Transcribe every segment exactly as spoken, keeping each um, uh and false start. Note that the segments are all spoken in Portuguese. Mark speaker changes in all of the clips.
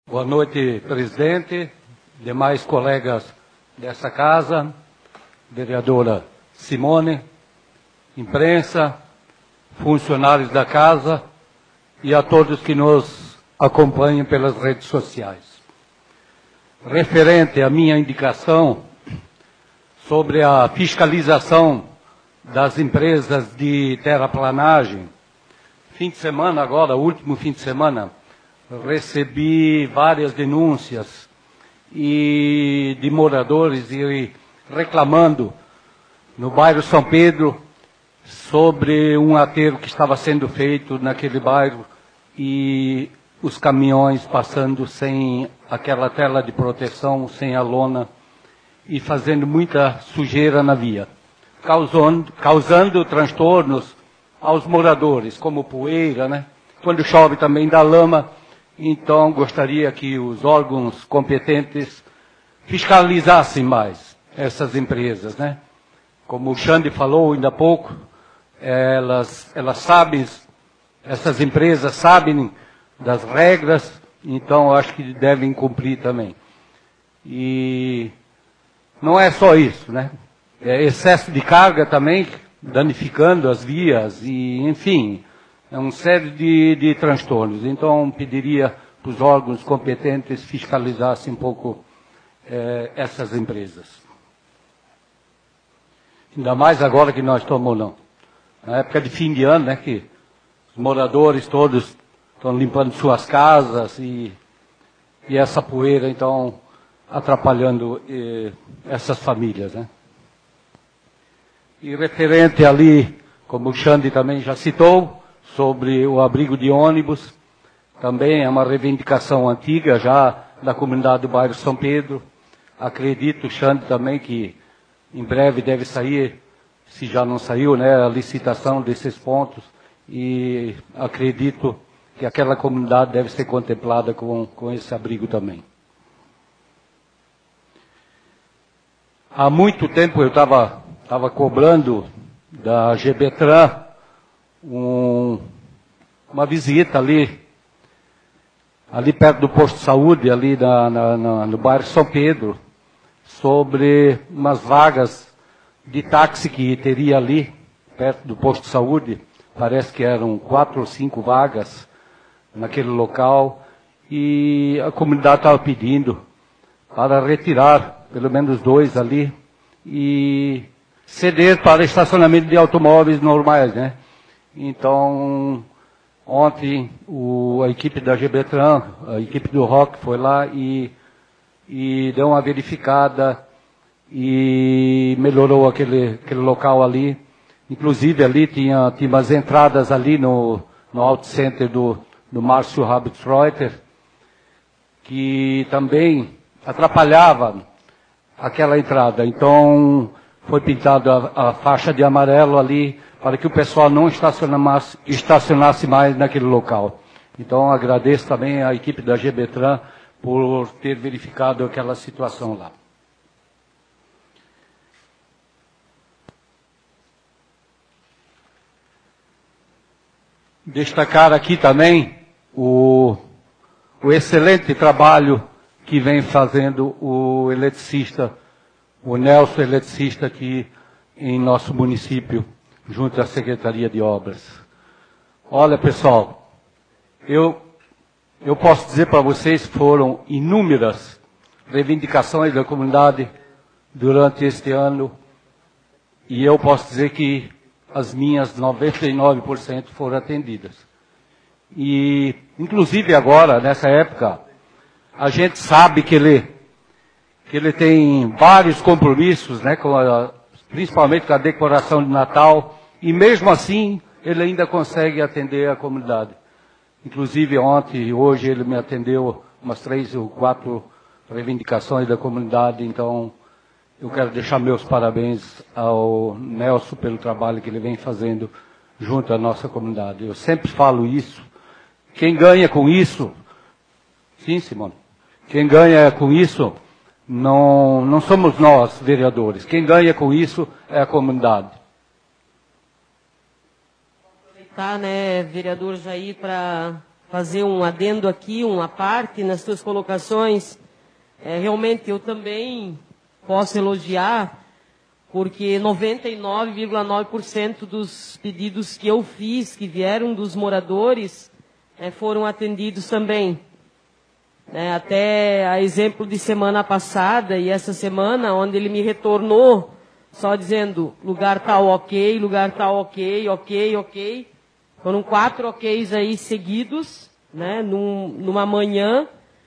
Speaker 1: Boa noite, presidente, demais colegas dessa casa, vereadora Simone, imprensa, funcionários da casa e a todos que nos acompanham pelas redes sociais. Referente à minha indicação sobre a fiscalização das empresas de terraplanagem, fim de semana agora, último fim de semana, recebi várias denúncias e de moradores e reclamando no bairro São Pedro sobre um aterro que estava sendo feito naquele bairro e os caminhões passando sem aquela tela de proteção, sem a lona e fazendo muita sujeira na via, causando, causando transtornos aos moradores, como poeira, né? Quando chove também dá lama. Então, gostaria que os órgãos competentes fiscalizassem mais essas empresas, né? Como o Xande falou ainda há pouco, elas, elas sabem, essas empresas sabem das regras, então acho que devem cumprir também. E não é só isso, né? É excesso de carga também, danificando as vias e, enfim, é uma série de, de transtornos. Então, pediria para os órgãos competentes fiscalizassem um pouco eh, essas empresas. Ainda mais agora que nós estamos, não. Na época de fim de ano, né, que os moradores todos estão limpando suas casas e, e essa poeira, então, atrapalhando eh, essas famílias, né. E referente ali, como o Xande também já citou, sobre o abrigo de ônibus, também é uma reivindicação antiga já da comunidade do bairro São Pedro. Acredito, Xande, também que em breve deve sair, se já não saiu, né, a licitação desses pontos e acredito que aquela comunidade deve ser contemplada com, com esse abrigo também. Há muito tempo eu estava estava cobrando da Gebetran um, uma visita ali, ali perto do posto de saúde, ali na, na, na, no bairro São Pedro, sobre umas vagas de táxi que teria ali, perto do posto de saúde. Parece que eram quatro ou cinco vagas naquele local, e a comunidade estava pedindo para retirar pelo menos dois ali e ceder para estacionamento de automóveis normais, né? Então, ontem o, a equipe da Gebetran, a equipe do Rock foi lá e, e deu uma verificada e melhorou aquele, aquele local ali. Inclusive ali tinha, tinha umas entradas ali no, no Auto Center do, do Márcio Habitsreuter, que também atrapalhava aquela entrada. Então, foi pintada a, a faixa de amarelo ali para que o pessoal não estacionasse, estacionasse mais naquele local. Então, agradeço também à equipe da Gebetran por ter verificado aquela situação lá. Destacar aqui também o, o excelente trabalho que vem fazendo o eletricista, o Nelson eletricista aqui em nosso município, junto à Secretaria de Obras. Olha, pessoal, eu, eu posso dizer para vocês que foram inúmeras reivindicações da comunidade durante este ano, e eu posso dizer que as minhas noventa e nove por cento foram atendidas. E, inclusive agora, nessa época, a gente sabe que ele que ele tem vários compromissos, né, com a, principalmente com a decoração de Natal, e mesmo assim ele ainda consegue atender a comunidade. Inclusive ontem e hoje ele me atendeu umas três ou quatro reivindicações da comunidade, então eu quero deixar meus parabéns ao Nelson pelo trabalho que ele vem fazendo junto à nossa comunidade. Eu sempre falo isso, quem ganha com isso, sim, Simone, quem ganha com isso Não, não somos nós, vereadores. Quem ganha com isso é a comunidade.
Speaker 2: Vou aproveitar, né, vereador Jair, para fazer um adendo aqui, uma parte nas suas colocações. É, realmente eu também posso elogiar, porque noventa e nove vírgula nove por cento dos pedidos que eu fiz, que vieram dos moradores, é, foram atendidos também. É, até a exemplo de semana passada e essa semana, onde ele me retornou só dizendo lugar tal ok, lugar tal ok, ok, ok. Foram quatro oks aí seguidos, né, num, numa manhã.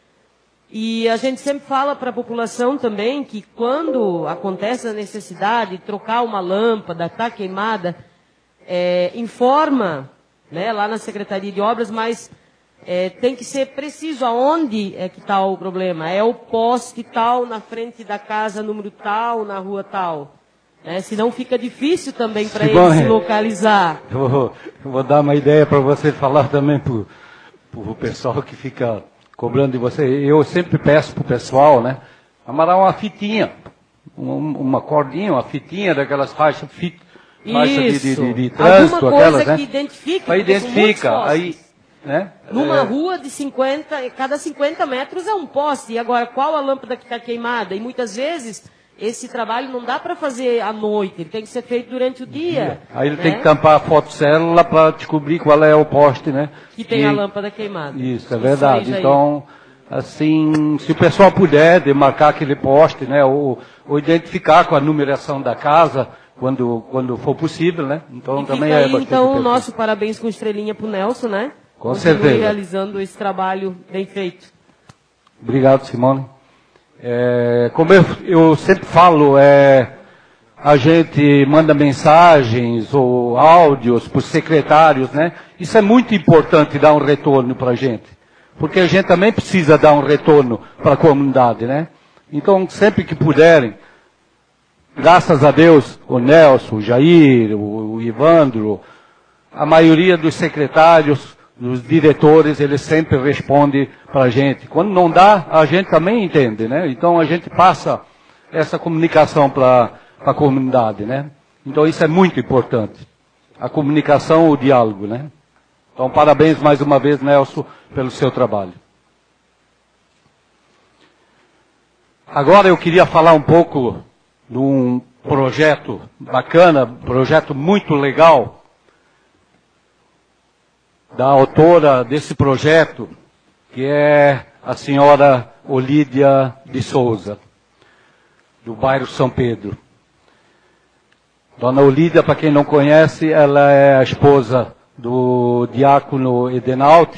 Speaker 2: E a gente sempre fala para a população também que quando acontece a necessidade de trocar uma lâmpada, está queimada, é, informa, né, lá na Secretaria de Obras, mas é, tem que ser preciso aonde é que está o problema. É o poste tal, na frente da casa número tal, na rua tal. É, senão fica difícil também para ele se localizar.
Speaker 1: Eu vou, eu vou dar uma ideia para você falar também para o pessoal que fica cobrando de você. Eu sempre peço para o pessoal, né, amarrar uma fitinha, uma, uma cordinha, uma fitinha daquelas faixas, fit, faixa de, de, de, de trânsito,
Speaker 2: alguma coisa
Speaker 1: aquelas,
Speaker 2: que
Speaker 1: né?
Speaker 2: identifica.
Speaker 1: Aí identifica, aí, né?
Speaker 2: Numa
Speaker 1: é...
Speaker 2: rua de cinquenta, cada cinquenta metros é um poste. E agora, qual a lâmpada que está queimada? E muitas vezes esse trabalho não dá para fazer à noite, ele tem que ser feito durante o dia.
Speaker 1: Aí ele
Speaker 2: né?
Speaker 1: tem que tampar a fotocélula para descobrir qual é o poste, né?
Speaker 2: Que tem
Speaker 1: e...
Speaker 2: a lâmpada queimada.
Speaker 1: Isso, é verdade.
Speaker 2: Isso
Speaker 1: então, assim, se o pessoal puder demarcar aquele poste, né? Ou, ou identificar com a numeração da casa, quando, quando for possível, né? Então
Speaker 2: e
Speaker 1: também
Speaker 2: fica
Speaker 1: é
Speaker 2: aí,
Speaker 1: bastante
Speaker 2: então, o
Speaker 1: perfeito.
Speaker 2: nosso parabéns com estrelinha para o Nelson, né?
Speaker 1: Com
Speaker 2: Continue
Speaker 1: certeza.
Speaker 2: realizando esse trabalho bem feito.
Speaker 1: Obrigado, Simone. É, como eu, eu sempre falo, é, a gente manda mensagens ou áudios para os secretários, né? Isso é muito importante dar um retorno para a gente, porque a gente também precisa dar um retorno para a comunidade, né? Então, sempre que puderem, graças a Deus, o Nelson, o Jair, o, o Ivandro, a maioria dos secretários, dos diretores, eles sempre respondem para a gente. Quando não dá, a gente também entende, né? Então a gente passa essa comunicação para a comunidade, né? Então isso é muito importante. A comunicação, o diálogo, né? Então parabéns mais uma vez, Nelson, pelo seu trabalho. Agora eu queria falar um pouco de um projeto bacana, projeto muito legal, da autora desse projeto, que é a senhora Olídia de Souza, do bairro São Pedro. Dona Olídia, para quem não conhece, ela é a esposa do diácono Edenalti,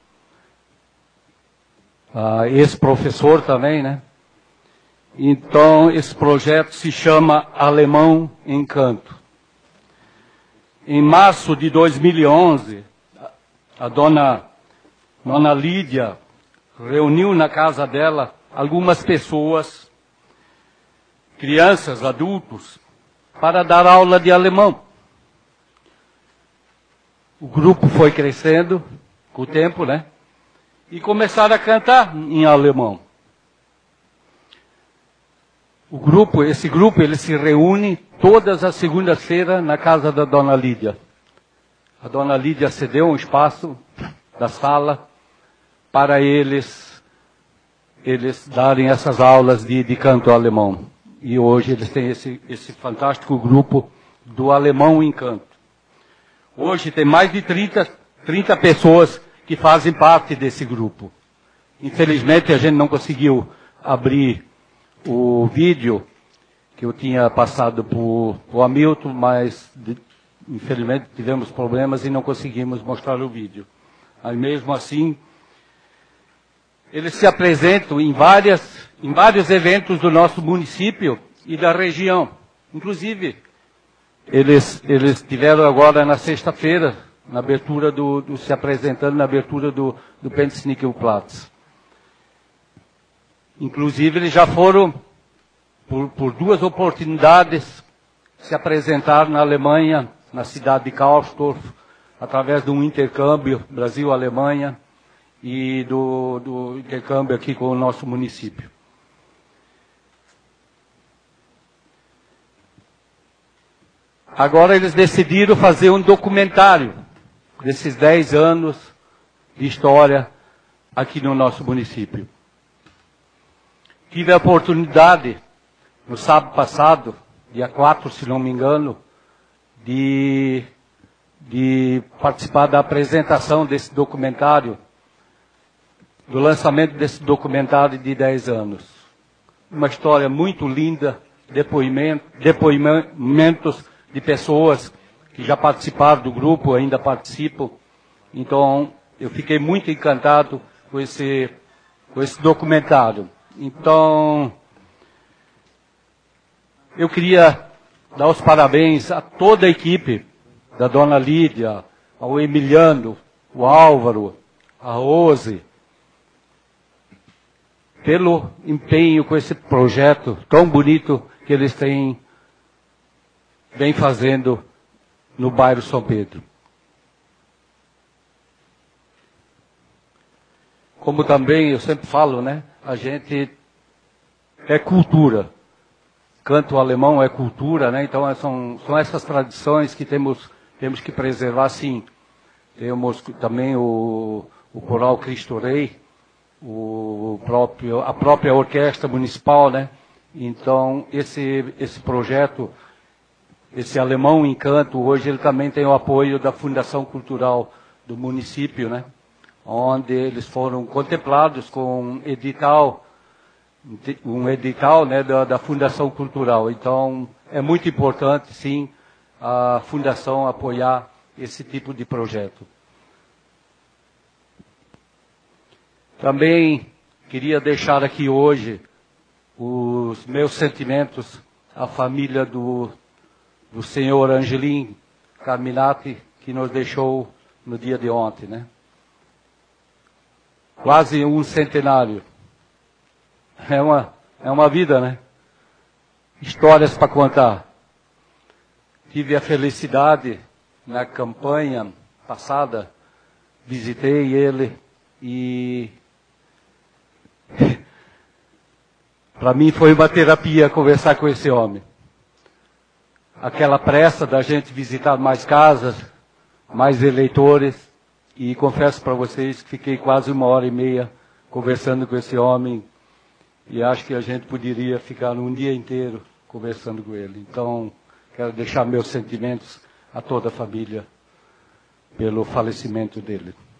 Speaker 1: uh, ex-professor também, né? Então, esse projeto se chama Alemão Encanto. Em março de dois mil e onze, a dona, dona Lídia reuniu na casa dela algumas pessoas, crianças, adultos, para dar aula de alemão. O grupo foi crescendo com o tempo, né? E começaram a cantar em alemão. O grupo, esse grupo, ele se reúne todas as segundas-feiras na casa da dona Lídia. A dona Lídia cedeu um espaço da sala para eles, eles darem essas aulas de, de canto alemão. E hoje eles têm esse, esse fantástico grupo do Alemão Encanto. Hoje tem mais de trinta, trinta pessoas que fazem parte desse grupo. Infelizmente a gente não conseguiu abrir o vídeo que eu tinha passado para o Hamilton, mas de, infelizmente tivemos problemas e não conseguimos mostrar o vídeo. Aí mesmo assim, eles se apresentam em, várias, em vários eventos do nosso município e da região. Inclusive, eles, eles tiveram agora na sexta-feira, na abertura do, do, se apresentando na abertura do, do Pentesnickelplatz. Inclusive, eles já foram, por, por duas oportunidades, se apresentar na Alemanha, na cidade de Karlsdorf, através de um intercâmbio Brasil-Alemanha e do, do intercâmbio aqui com o nosso município. Agora eles decidiram fazer um documentário desses dez anos de história aqui no nosso município. Tive a oportunidade, no sábado passado, dia quatro, se não me engano, de, de participar da apresentação desse documentário, do lançamento desse documentário de dez anos. Uma história muito linda, depoimento, depoimentos de pessoas que já participaram do grupo, ainda participam. Então, eu fiquei muito encantado com esse, com esse documentário. Então, eu queria dar os parabéns a toda a equipe, da dona Lídia, ao Emiliano, o Álvaro, a Rose, pelo empenho com esse projeto tão bonito que eles têm, vem fazendo no bairro São Pedro. Como também eu sempre falo, né? A gente é cultura. Canto alemão é cultura, né? Então são, são essas tradições que temos, temos que preservar, sim. Temos também o, o Coral Cristo Rei, o próprio, a própria orquestra municipal, né? Então, esse, esse projeto, esse Alemão Encanto, hoje ele também tem o apoio da Fundação Cultural do município, né? Onde eles foram contemplados com um edital, um edital, né, da, da Fundação Cultural. Então, é muito importante, sim, a Fundação apoiar esse tipo de projeto. Também queria deixar aqui hoje os meus sentimentos à família do, do senhor Angelim Carminati, que nos deixou no dia de ontem, né? Quase um centenário. É uma, é uma vida, né? Histórias para contar. Tive a felicidade, na campanha passada, visitei ele e para mim foi uma terapia conversar com esse homem. Aquela pressa da gente visitar mais casas, mais eleitores, e confesso para vocês que fiquei quase uma hora e meia conversando com esse homem, e acho que a gente poderia ficar um dia inteiro conversando com ele. Então, quero deixar meus sentimentos a toda a família pelo falecimento dele.